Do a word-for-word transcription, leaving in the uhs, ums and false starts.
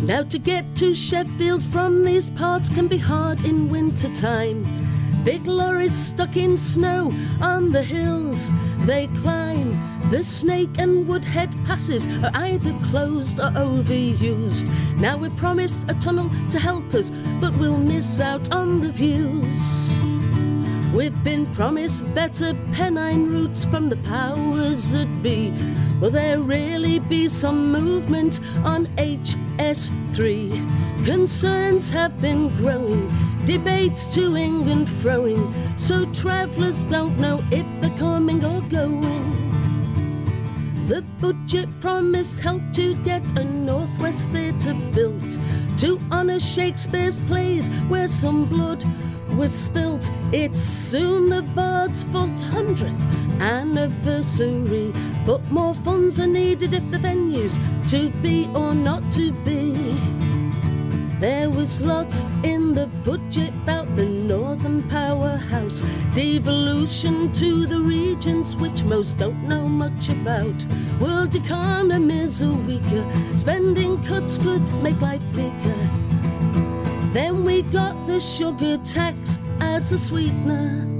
Now to get to Sheffield from these parts can be hard in winter time. Big lorries stuck in snow on the hills they climb. The Snake and Woodhead passes are either closed or overused. Now we're promised a tunnel to help us, but we'll miss out on the views. We've been promised better Pennine routes from the powers that be. Will there really be some movement on H S three? Concerns have been growing, debates to-ing and fro-ing, so travellers don't know if they're coming or going. The budget promised help to get a Northwest Theatre built to honour Shakespeare's plays where some blood was spilt. It's soon the Bard's four hundredth anniversary, but more funds are needed if the venue's to be or not to be. There was lots in the budget about the Northern Powerhouse, devolution to the regions which most don't know much about. World economies are weaker, spending cuts could make life bleaker. Then we got the sugar tax as a sweetener.